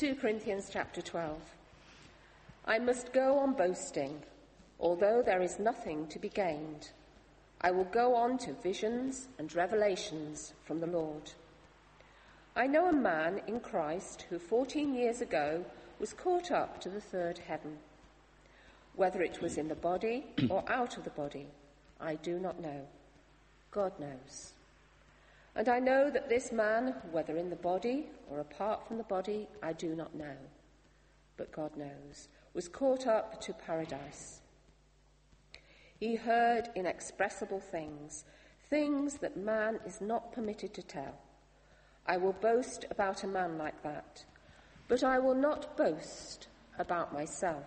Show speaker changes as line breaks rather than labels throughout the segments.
2 Corinthians chapter 12. I must go on boasting, although there is nothing to be gained. I will go on to visions and revelations from the Lord. I know a man in Christ who 14 years ago was caught up to the third heaven. Whether it was in the body or out of the body, I do not know. God knows. And I know that this man, whether in the body or apart from the body, I do not know, but God knows, was caught up to paradise. He heard inexpressible things, things that man is not permitted to tell. I will boast about a man like that, but I will not boast about myself,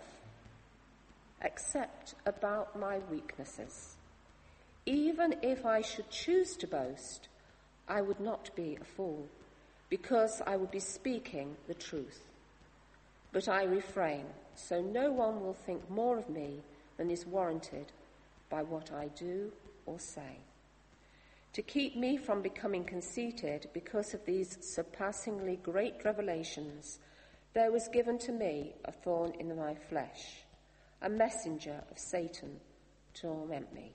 except about my weaknesses. Even if I should choose to boast, I would not be a fool, because I would be speaking the truth. But I refrain, so no one will think more of me than is warranted by what I do or say. To keep me from becoming conceited because of these surpassingly great revelations, there was given to me a thorn in my flesh, a messenger of Satan to torment me.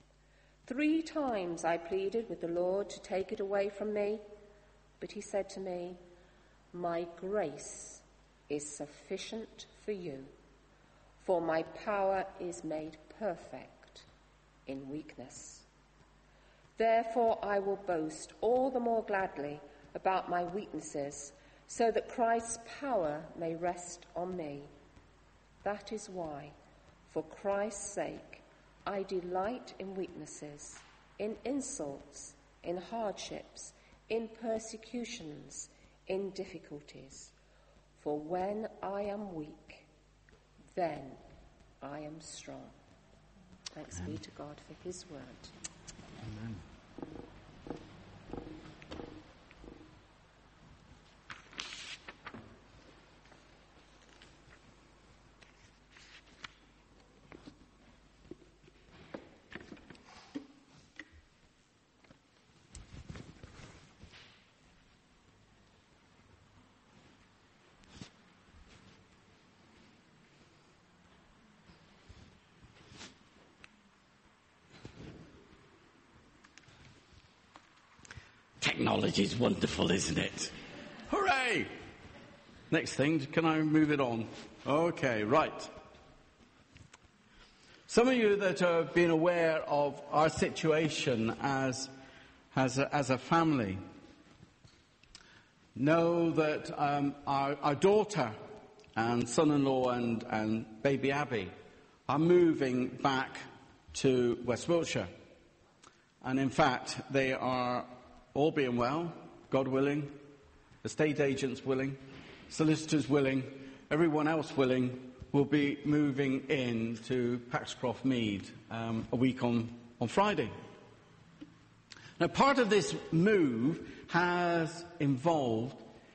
3 times I pleaded with the Lord to take it away from me, but he said to me, my grace is sufficient for you, for my power is made perfect in weakness. Therefore I will boast all the more gladly about my weaknesses, so that Christ's power may rest on me. That is why, for Christ's sake, I delight in weaknesses, in insults, in hardships, in persecutions, in difficulties. For when I am weak, then I am strong. Thanks be to God for his word.
Amen. Technology is wonderful, isn't it? Hooray! Next thing, can I move it on? Okay, right. Some of you that have been aware of our situation as a family know that our daughter and son-in-law and baby Abby are moving back to West Wiltshire. And in fact, they are all being well, God willing, estate agents willing, solicitors willing, everyone else willing, will be moving in to Paxcroft Mead a week on Friday. Now, part of this move has involved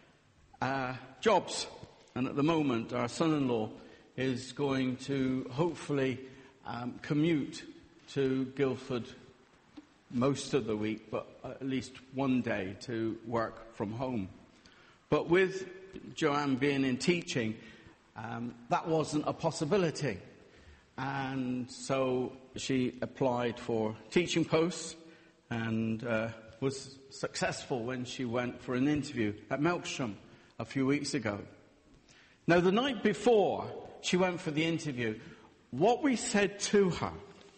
jobs. And at the moment, our son-in-law is going to hopefully commute to Guildford most of the week, but at least one day to work from home. But with Joanne being in teaching, that wasn't a possibility. And so she applied for teaching posts and was successful when she went for an interview at Melksham a few weeks ago. Now, the night before she went for the interview, what we said to her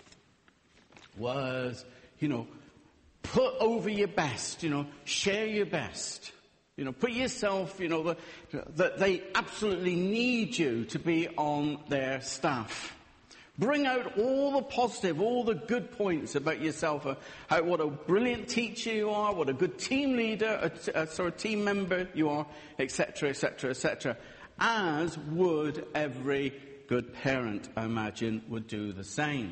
was, put over your best, share your best. Put yourself, that they absolutely need you to be on their staff. Bring out all the positive, all the good points about yourself, what a brilliant teacher you are, what a good team leader, team member you are, etc., etc., etc. As would every good parent, I imagine, would do the same.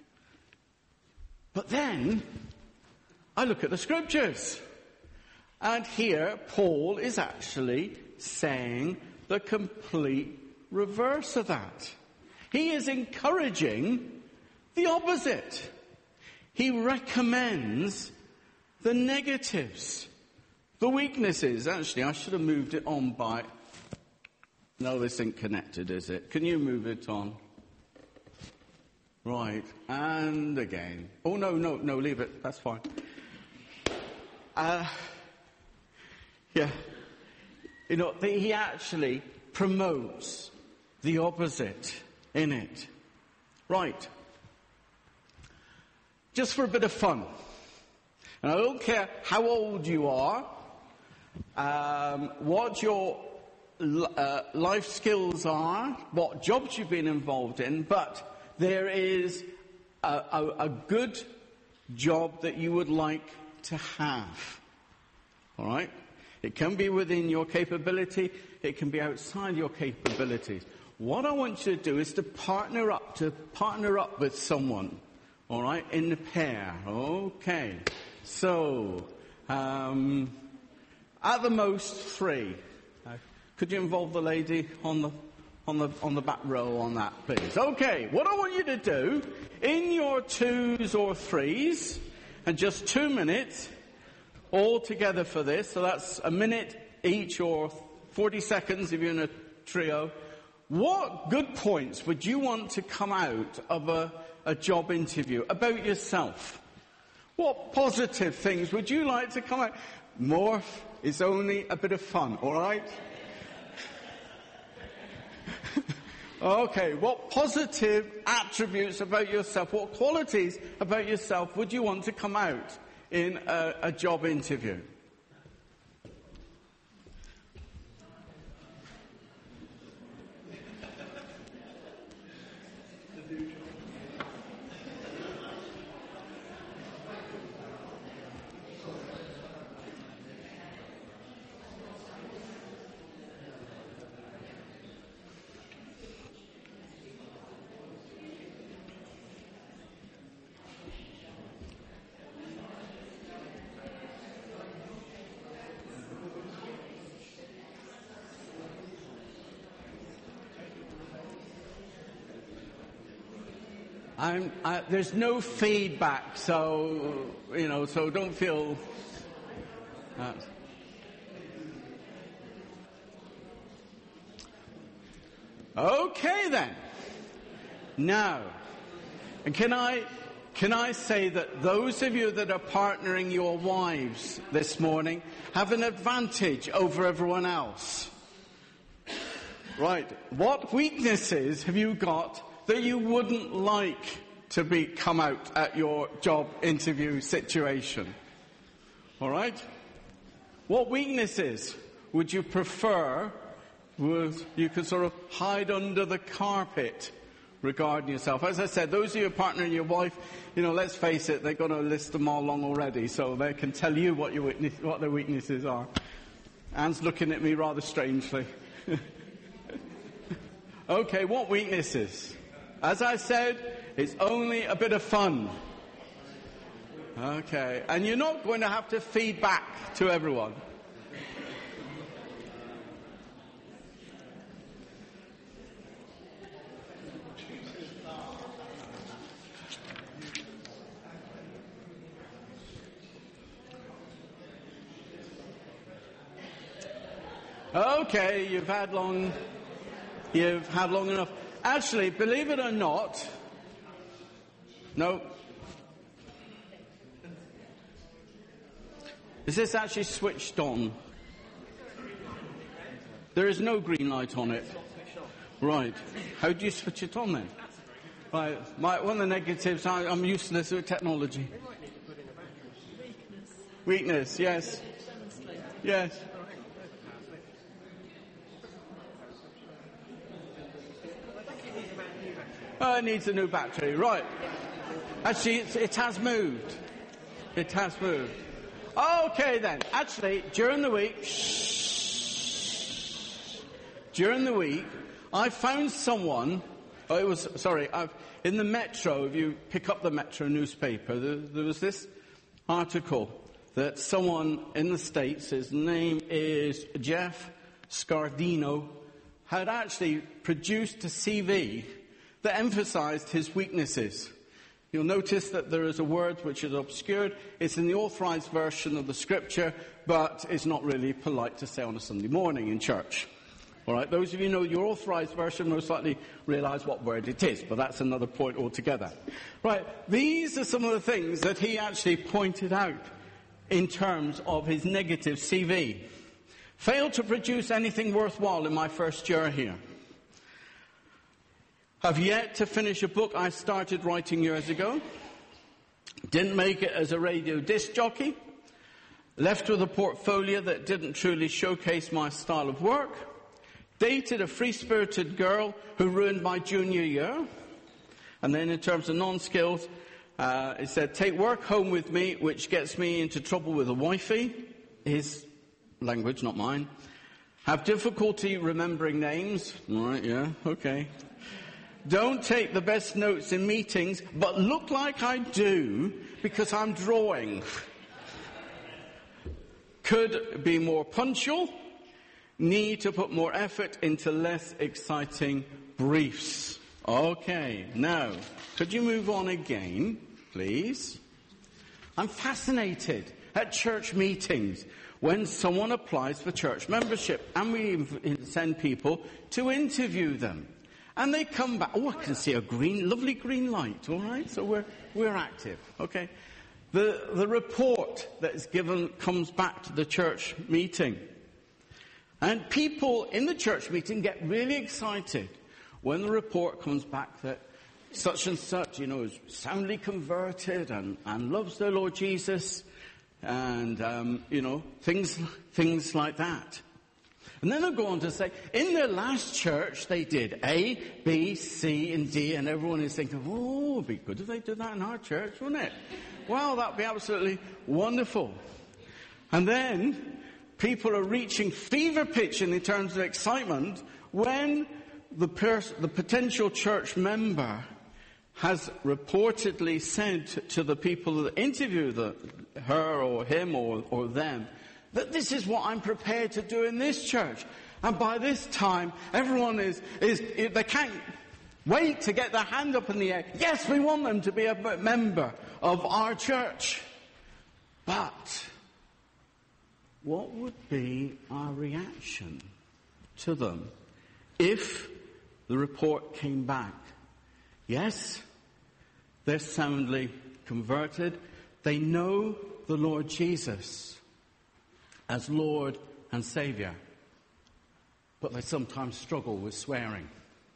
But then, I look at the scriptures. And here, Paul is actually saying the complete reverse of that. He is encouraging the opposite. He recommends the negatives, the weaknesses. Actually, I should have moved it on by No, this isn't connected, is it? Can you move it on? Right, and again. Oh, no, leave it. That's fine. Yeah. You know, he actually promotes the opposite in it. Right. Just for a bit of fun. And I don't care how old you are, what your life skills are, what jobs you've been involved in, but there is a good job that you would like to have. All right? It can be within your capability. It can be outside your capabilities. What I want you to do is to partner up with someone. All right? In the pair. Okay. So, at the most 3. Could you involve the lady on the back row on that, please? Okay. What I want you to do, in your 2s or 3s, and just 2 minutes, all together for this, so that's a minute each or 40 seconds if you're in a trio. What good points would you want to come out of a job interview about yourself? What positive things would you like to come out? More is only a bit of fun, all right? Okay, what positive attributes about yourself, what qualities about yourself would you want to come out in a job interview? There's no feedback, so don't feel. Okay then. Now, and can I say that those of you that are partnering your wives this morning have an advantage over everyone else? Right. What weaknesses have you got that you wouldn't like to come out at your job interview situation? All right? What weaknesses would you prefer you could sort of hide under the carpet regarding yourself? As I said, those of you partnering your wife, let's face it, they're going to list them all along already, so they can tell you what their weaknesses are. Anne's looking at me rather strangely. Okay, what weaknesses? As I said, it's only a bit of fun. Okay, and you're not going to have to feed back to everyone. Okay, you've had long enough. Actually, believe it or not, no. Is this actually switched on? There is no green light on it. Right. How do you switch it on then? Right. One of the negatives, I'm useless with technology. Weakness, yes. Yes. Oh, it needs a new battery. Right. Actually, it has moved. It has moved. Okay, then. Actually, during the week, I found someone. In the Metro, if you pick up the Metro newspaper, there was this article that someone in the States, his name is Jeff Scardino, had actually produced a CV that emphasized his weaknesses. You'll notice that there is a word which is obscured. It's in the authorized version of the scripture, but it's not really polite to say on a Sunday morning in church. All right, those of you who know your authorized version most likely realize what word it is, but that's another point altogether. Right, these are some of the things that he actually pointed out in terms of his negative CV. Failed to produce anything worthwhile in my first year here. Have yet to finish a book I started writing years ago. Didn't make it as a radio disc jockey. Left with a portfolio that didn't truly showcase my style of work. Dated a free-spirited girl who ruined my junior year. And then in terms of non-skills, it said, take work home with me, which gets me into trouble with a wifey. His language, not mine. Have difficulty remembering names. Right, yeah, okay. Don't take the best notes in meetings, but look like I do because I'm drawing. Could be more punctual. Need to put more effort into less exciting briefs. Okay, now, could you move on again, please? I'm fascinated at church meetings when someone applies for church membership and we send people to interview them. And they come back. Oh, I can see a lovely green light, all right? So we're active, okay? The report that is given comes back to the church meeting. And people in the church meeting get really excited when the report comes back that such and such, is soundly converted and loves the Lord Jesus and, things like that. And then they'll go on to say, in their last church they did A, B, C, and D, and everyone is thinking, oh, it'd be good if they did that in our church, wouldn't it? Well, that'd be absolutely wonderful. And then people are reaching fever pitch in terms of excitement when the potential church member has reportedly said to the people that interview her or him or them, that this is what I'm prepared to do in this church. And by this time, everyone they can't wait to get their hand up in the air. Yes, we want them to be a member of our church. But what would be our reaction to them if the report came back? Yes, they're soundly converted. They know the Lord Jesus as Lord and Saviour. But they sometimes struggle with swearing.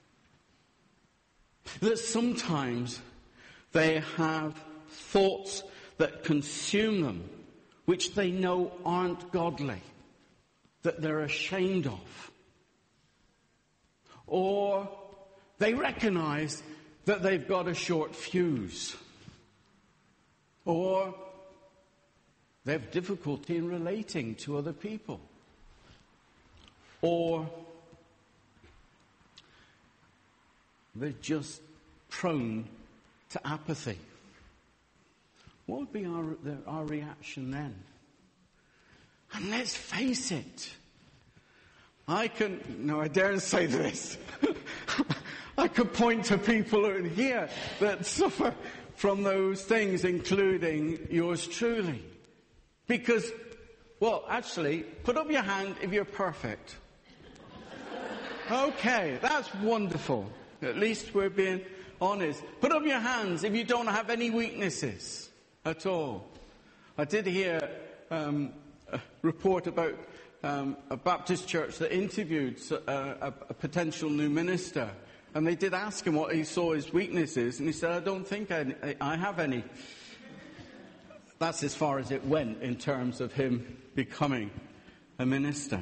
That sometimes they have thoughts that consume them, which they know aren't godly, that they're ashamed of. Or they recognize that they've got a short fuse. Or they have difficulty in relating to other people. Or they're just prone to apathy. What would be our reaction then? And let's face it, I daren't say this. I could point to people in here that suffer from those things, including yours truly. Because, actually, put up your hand if you're perfect. Okay, that's wonderful. At least we're being honest. Put up your hands if you don't have any weaknesses at all. I did hear a report about a Baptist church that interviewed a potential new minister. And they did ask him what he saw his weaknesses. And he said, I don't think I have any. That's as far as it went in terms of him becoming a minister.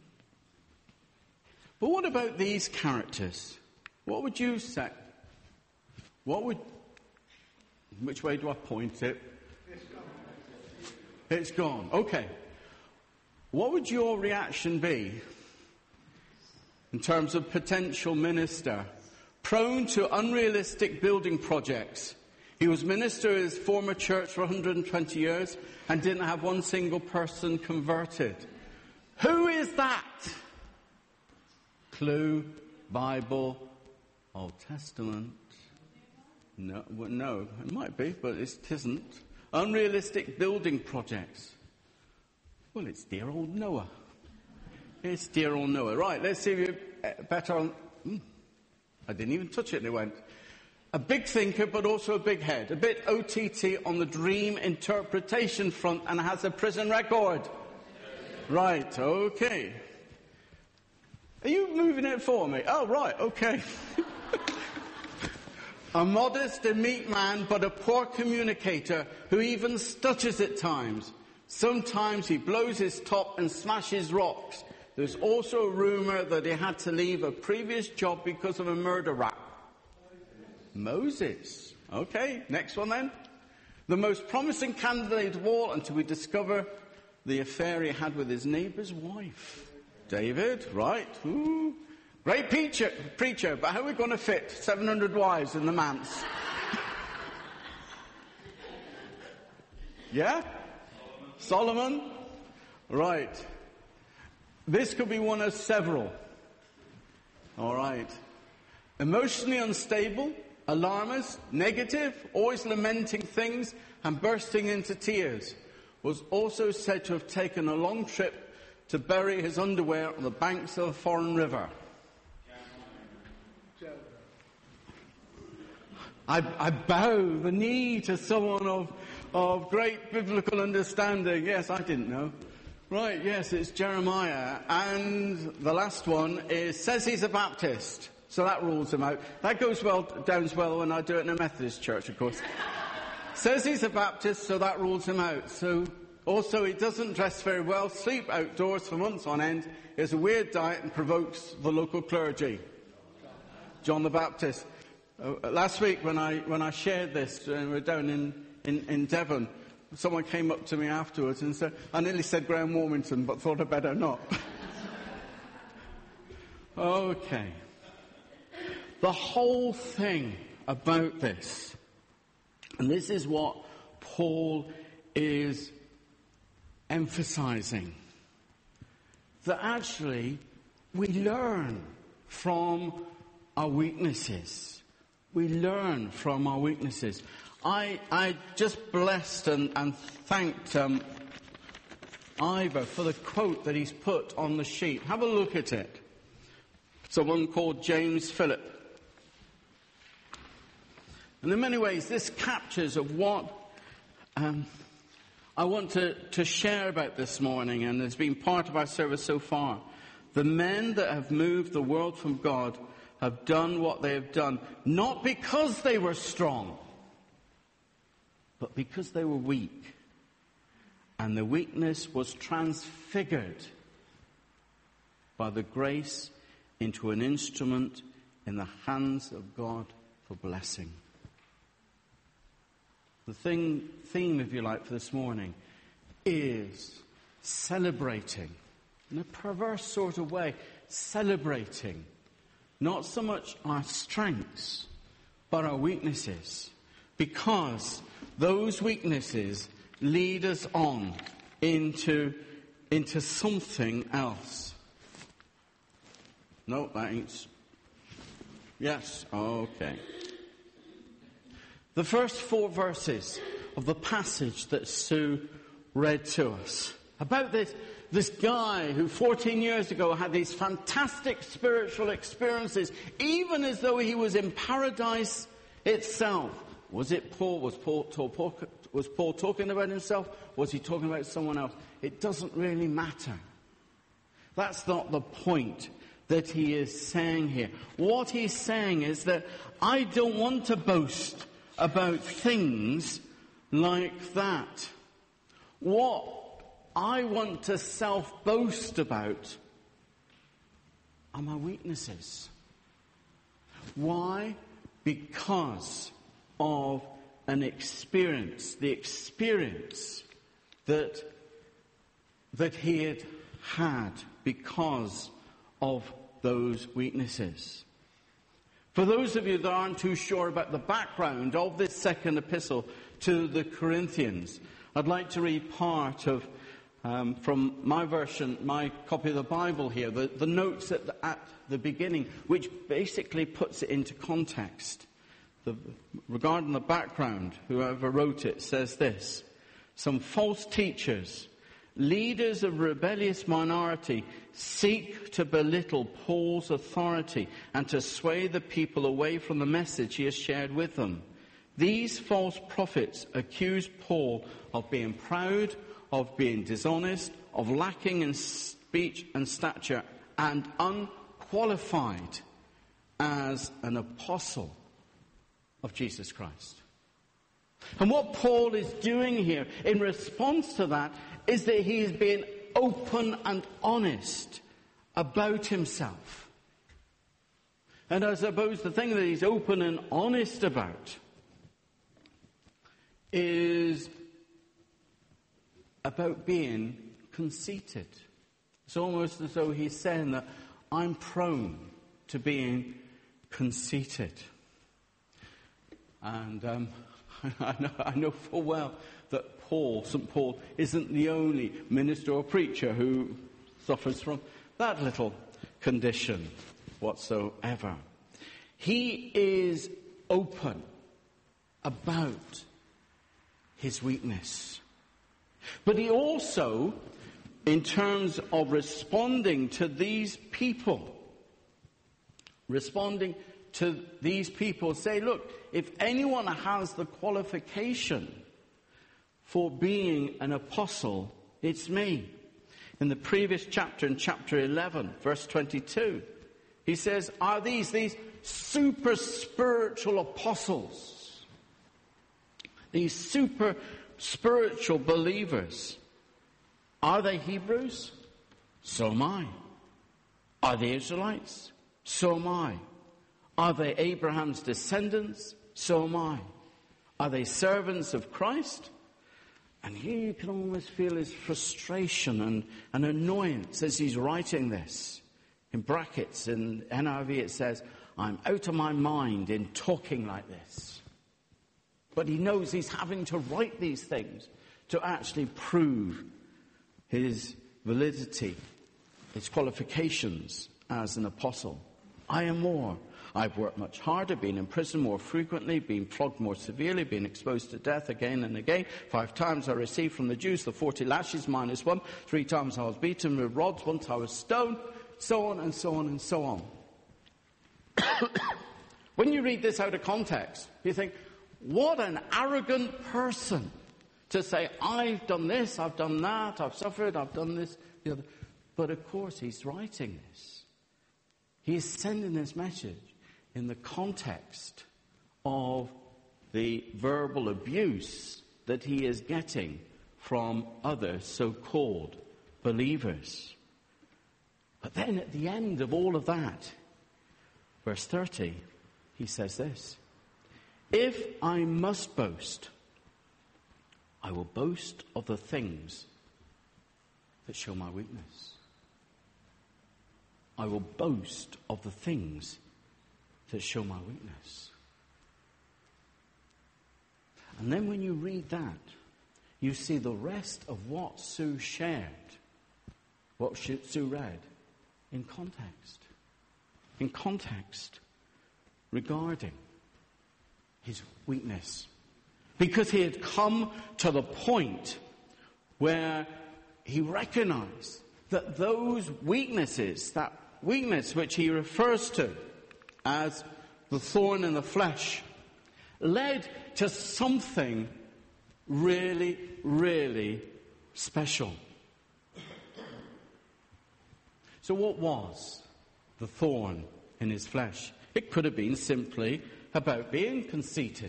But what about these characters? What would you say? Which way do I point it? It's gone. Okay. What would your reaction be in terms of potential minister? Prone to unrealistic building projects. He was minister of his former church for 120 years and didn't have one single person converted. Who is that? Clue, Bible, Old Testament. No, it might be, but it isn't. Unrealistic building projects. Well, it's dear old Noah. It's dear old Noah. Right, let's see if you're better on... I didn't even touch it and it went. A big thinker, but also a big head. A bit OTT on the dream interpretation front and has a prison record. Right, okay. Are you moving it for me? Oh, right, okay. A modest and meek man, but a poor communicator who even stutters at times. Sometimes he blows his top and smashes rocks. There's also a rumour that he had to leave a previous job because of a murder rap. Moses. Okay, next one then. The most promising candidate of all until we discover the affair he had with his neighbour's wife. David, right. Ooh. Great preacher, but how are we going to fit 700 wives in the manse? Yeah? Solomon? Right. This could be one of several. All right. Emotionally unstable, alarmist, negative, always lamenting things and bursting into tears. Was also said to have taken a long trip to bury his underwear on the banks of a foreign river. I bow the knee to someone of great biblical understanding. Yes, I didn't know. Right, yes, it's Jeremiah. And the last one says he's a Baptist. So that rules him out. That goes down well when I do it in a Methodist church, of course. Says he's a Baptist, so that rules him out. So also he doesn't dress very well, sleep outdoors for months on end, has a weird diet and provokes the local clergy. John the Baptist. Last week when I shared this, we were down in Devon, someone came up to me afterwards and said, I nearly said Graham Warmington, but thought I'd better not. Okay. The whole thing about this, and this is what Paul is emphasizing, that actually we learn from our weaknesses. We learn from our weaknesses. I just blessed and thanked Ivor for the quote that he's put on the sheet. Have a look at it. Someone called James Phillip. And in many ways, this captures of what I want to share about this morning, and has been part of our service so far. The men that have moved the world from God have done what they have done, not because they were strong, but because they were weak. And the weakness was transfigured by the grace into an instrument in the hands of God for blessing. The theme, if you like, for this morning is celebrating, in a perverse sort of way, celebrating not so much our strengths, but our weaknesses, because those weaknesses lead us on into something else. No, that ain't. Yes, okay. The first 4 verses of the passage that Sue read to us about this guy who 14 years ago had these fantastic spiritual experiences, even as though he was in paradise itself. Was it Paul? Was Paul talking about himself? Was he talking about someone else? It doesn't really matter. That's not the point that he is saying here. What he's saying is that I don't want to boast about things like that. What I want to self-boast about are my weaknesses. Why? Because of an experience, the experience that he had because of those weaknesses. For those of you that aren't too sure about the background of this second epistle to the Corinthians, I'd like to read part of from my version, my copy of the Bible here, the notes at the beginning, which basically puts it into context. Regarding the background, whoever wrote it says this: some false teachers Leaders of rebellious minority seek to belittle Paul's authority and to sway the people away from the message he has shared with them. These false prophets accuse Paul of being proud, of being dishonest, of lacking in speech and stature, and unqualified as an apostle of Jesus Christ. And what Paul is doing here in response to that is that he is being open and honest about himself. And I suppose the thing that he's open and honest about is about being conceited. It's almost as though he's saying that I'm prone to being conceited. And I know full well that St. Paul, isn't the only minister or preacher who suffers from that little condition whatsoever. He is open about his weakness. But he also, in terms of responding to these people, say, look, if anyone has the qualification for being an apostle, it's me. In the previous chapter, in chapter 11, verse 22, he says, are these super spiritual apostles, these super spiritual believers, are they Hebrews? So am I. Are they Israelites? So am I. Are they Abraham's descendants? So am I. Are they servants of Christ? And here you can almost feel his frustration and annoyance as he's writing this. In brackets, in NIV it says, I'm out of my mind in talking like this. But he knows he's having to write these things to actually prove his validity, his qualifications as an apostle. I am more. I've worked much harder, been in prison more frequently, been flogged more severely, been exposed to death again and again. 5 times I received from the Jews the 40 lashes minus 1. 3 times I was beaten with rods. Once I was stoned. So on and so on and so on. When you read this out of context, you think, what an arrogant person to say, I've done this, I've done that, I've suffered, I've done this, the other. But of course he's writing this. He is sending this message in the context of the verbal abuse that he is getting from other so-called believers. But then at the end of all of that, verse 30, he says this, if I must boast, I will boast of the things that show my weakness. I will boast of the things that show my weakness. And then when you read that, you see the rest of what Sue shared, what Sue read, in context regarding his weakness. Because he had come to the point where he recognized that those weaknesses, that weakness which he refers to as the thorn in the flesh, led to something really, really special. So what was the thorn in his flesh? It could have been simply about being conceited.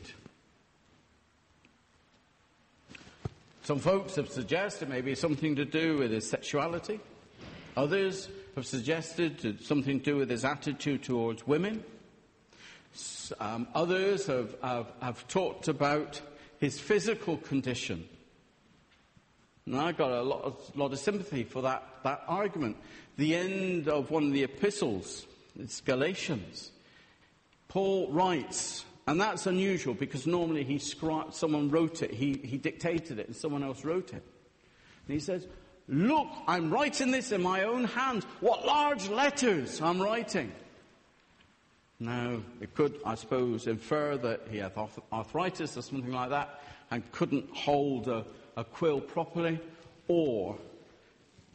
Some folks have suggested maybe something to do with his sexuality. Others have suggested something to do with his attitude towards women. Others have talked about his physical condition. And I've got a lot of sympathy for that argument. The end of one of the epistles, it's Galatians. Paul writes, and that's unusual because normally someone wrote it, he dictated it and someone else wrote it. And he says, look, I'm writing this in my own hand. What large letters I'm writing. Now, it could, I suppose, infer that he had arthritis or something like that and couldn't hold a quill properly, or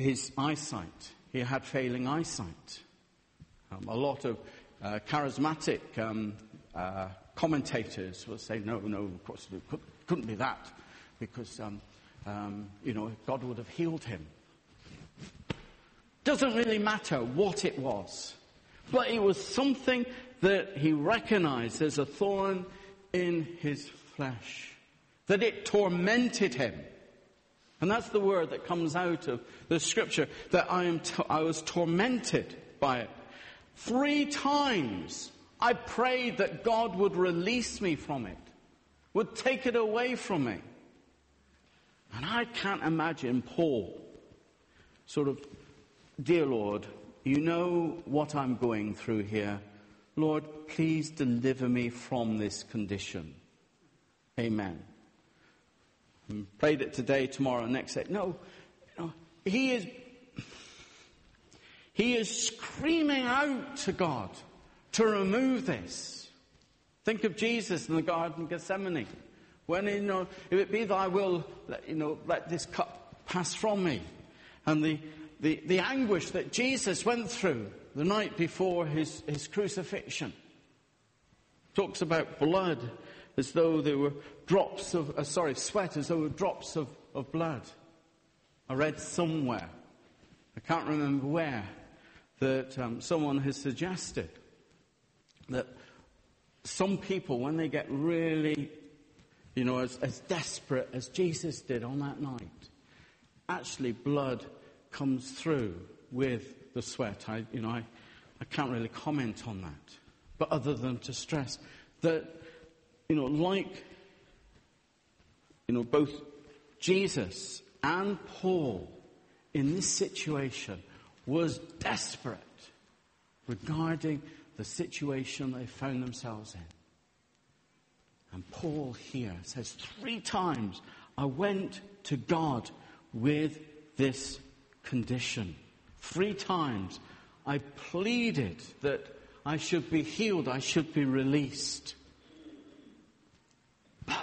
his eyesight. He had failing eyesight. A lot of charismatic commentators will say, no, of course, it couldn't be that, because, God would have healed him. Doesn't really matter what it was, but it was something that he recognized as a thorn in his flesh, that it tormented him. And that's the word that comes out of the scripture, that I was tormented by it. 3 times I prayed that God would release me from it, would take it away from me. And I can't imagine Paul sort of, dear Lord, you know what I'm going through here. Lord, please deliver me from this condition. Amen. And prayed it today, tomorrow, next day. No, he is screaming out to God to remove this. Think of Jesus in the Garden of Gethsemane. When, if it be thy will, let this cup pass from me. And the anguish that Jesus went through the night before his crucifixion. Talks about blood as though there were drops of, sweat as though there were drops of blood. I read somewhere, I can't remember where, that someone has suggested that some people, when they get really, as desperate as Jesus did on that night, actually blood comes through with the sweat. I can't really comment on that. But other than to stress that, both Jesus and Paul in this situation was desperate regarding the situation they found themselves in. And Paul here says 3 times I went to God with this condition. 3 times I pleaded that I should be healed, I should be released. But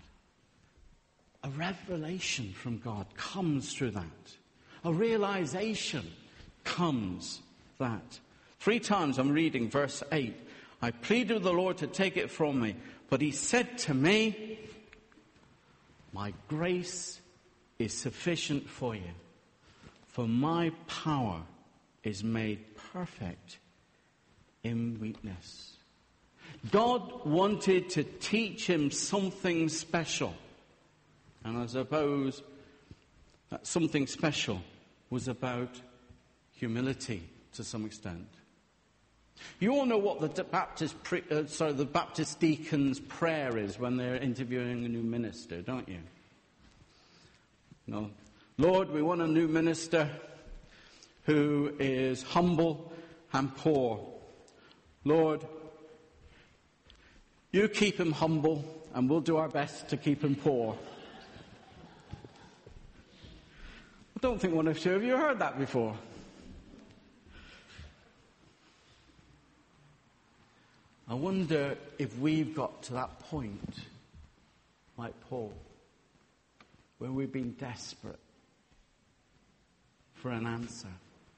a revelation from God comes through that. A realization comes that. 3 times I'm reading verse 8. I pleaded with the Lord to take it from me, but he said to me, my grace is sufficient for you, for my power is made perfect in weakness. God wanted to teach him something special. And I suppose that something special was about humility to some extent. You all know what the Baptist deacon's prayer is when they're interviewing a new minister, don't you? No. Lord, we want a new minister who is humble and poor. Lord, you keep him humble and we'll do our best to keep him poor. I don't think one or two of you heard that before. I wonder if we've got to that point, like Paul, where we've been desperate for an answer.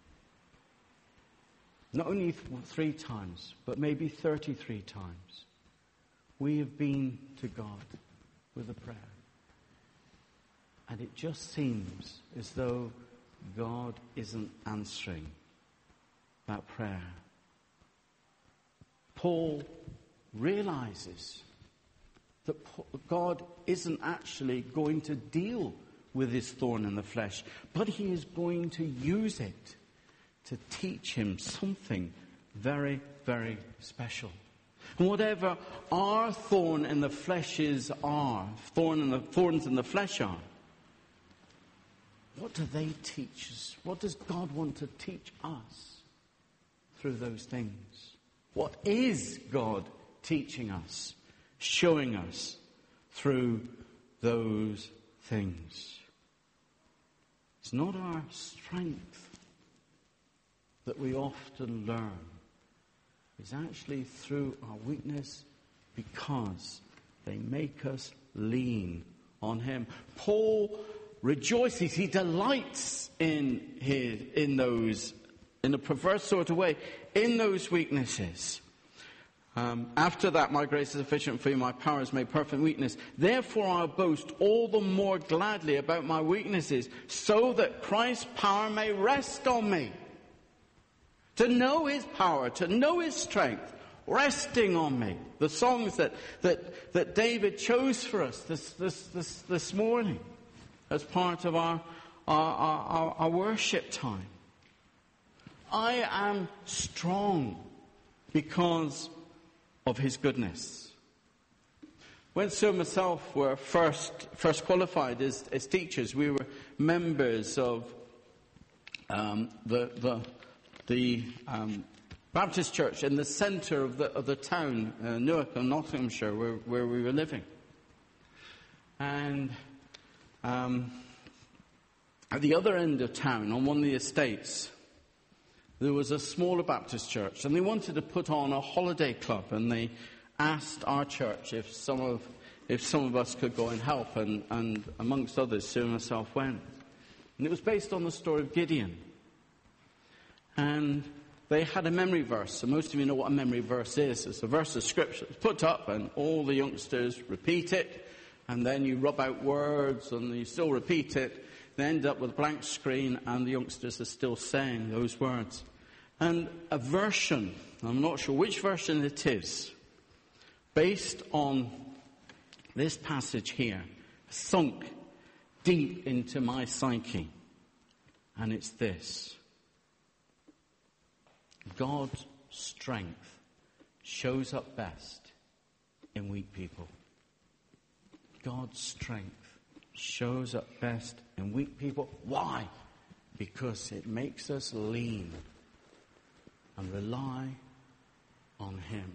Not only 3 times, but maybe 33 times. We have been to God with a prayer. And it just seems as though God isn't answering that prayer. Paul realizes that God isn't actually going to deal with his thorn in the flesh, but he is going to use it to teach him something very, very special. And whatever our thorn in the fleshes are, thorns in the flesh are, what do they teach us? What does God want to teach us through those things? What is God teaching us, showing us through those things? It's not our strength that we often learn. It's actually through our weakness, because they make us lean on him. Paul rejoices. He delights in those, in a perverse sort of way, in those weaknesses. After that, my grace is sufficient for you, my power is made perfect in weakness. Therefore I'll boast all the more gladly about my weaknesses, so that Christ's power may rest on me. To know his power, to know his strength, resting on me. The songs that David chose for us this morning as part of our worship time. I am strong because of his goodness. When Sue and myself were first qualified as teachers, we were members of the Baptist church in the centre of the town, Newark and Nottinghamshire, where we were living. And at the other end of town, on one of the estates, there was a smaller Baptist church, and they wanted to put on a holiday club, and they asked our church if some of us could go and help, and amongst others, Sue and myself went. And it was based on the story of Gideon. And they had a memory verse, and most of you know what a memory verse is. It's a verse of scripture. It's put up, and all the youngsters repeat it, and then you rub out words, and you still repeat it. They end up with a blank screen, and the youngsters are still saying those words. And a version, I'm not sure which version it is, based on this passage here, sunk deep into my psyche. And it's this: God's strength shows up best in weak people. God's strength shows up best in weak people. Why? Because it makes us lean and rely on him.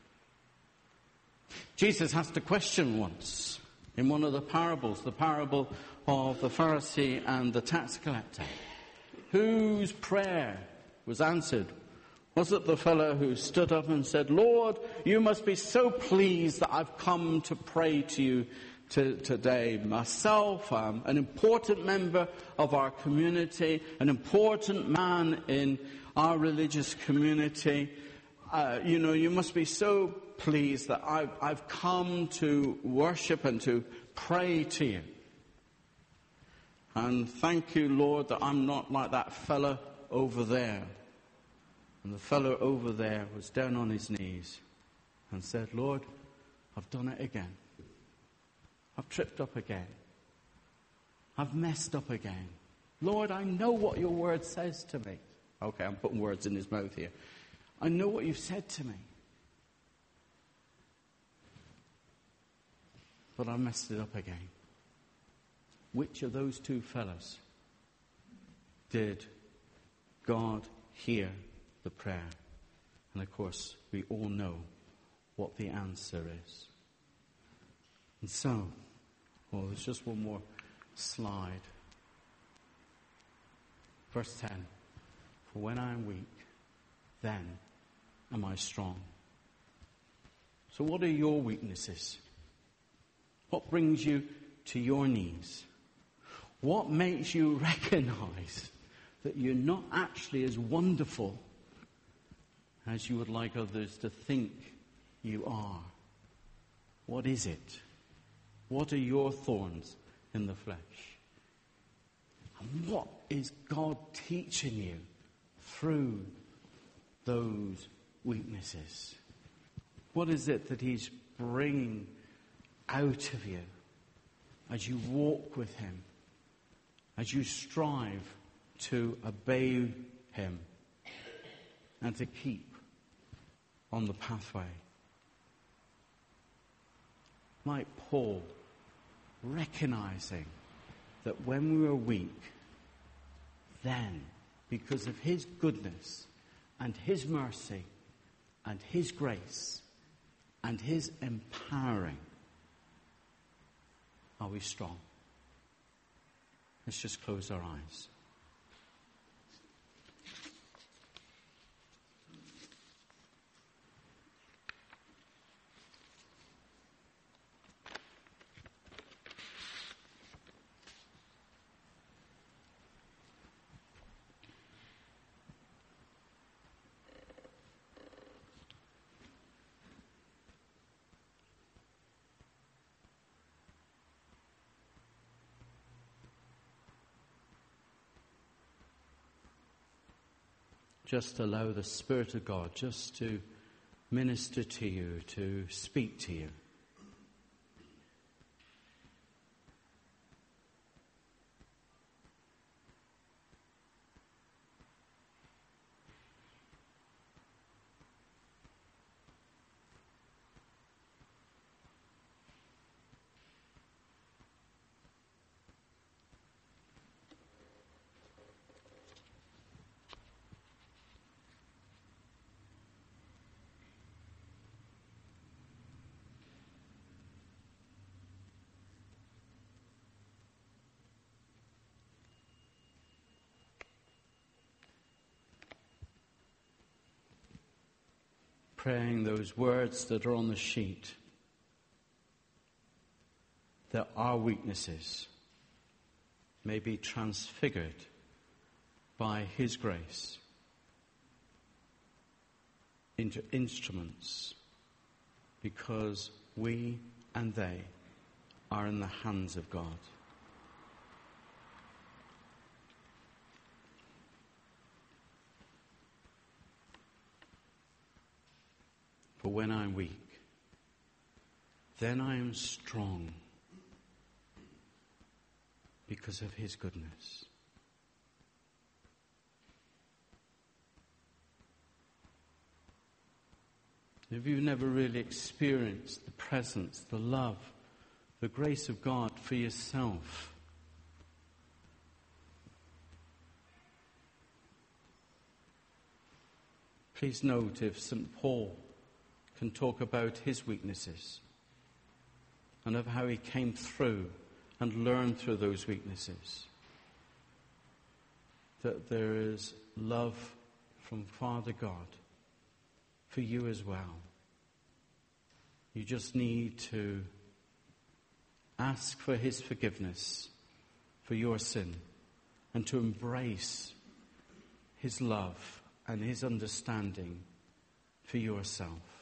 Jesus has to question once in one of the parables, the parable of the Pharisee and the tax collector. Whose prayer was answered? Was it the fellow who stood up and said, Lord, you must be so pleased that I've come to pray to you today. Myself, I'm an important member of our community, an important man in our religious community. You must be so pleased that I've come to worship and to pray to you. And thank you, Lord, that I'm not like that fellow over there. And the fellow over there was down on his knees and said, Lord, I've done it again. I've tripped up again. I've messed up again. Lord, I know what your word says to me. Okay, I'm putting words in his mouth here. I know what you've said to me. But I messed it up again. Which of those two fellows did God hear the prayer? And of course, we all know what the answer is. And so, there's just one more slide. Verse 10. For when I am weak, then am I strong. So what are your weaknesses? What brings you to your knees? What makes you recognize that you're not actually as wonderful as you would like others to think you are? What is it? What are your thorns in the flesh? And what is God teaching you through those weaknesses? What is it that he's bringing out of you as you walk with him, as you strive to obey him and to keep on the pathway? Like Paul, recognizing that when we were weak, then, because of his goodness and his mercy and his grace and his empowering, are we strong? Let's just close our eyes. just allow the Spirit of God just to minister to you, to speak to you. Praying those words that are on the sheet, that our weaknesses may be transfigured by His grace into instruments, because we and they are in the hands of God. For when I am weak, then I am strong because of His goodness. If you've never really experienced the presence, the love, the grace of God for yourself, please note if St. Paul can talk about his weaknesses and of how he came through and learned through those weaknesses, that there is love from Father God for you as well. You just need to ask for His forgiveness for your sin and to embrace His love and His understanding for yourself.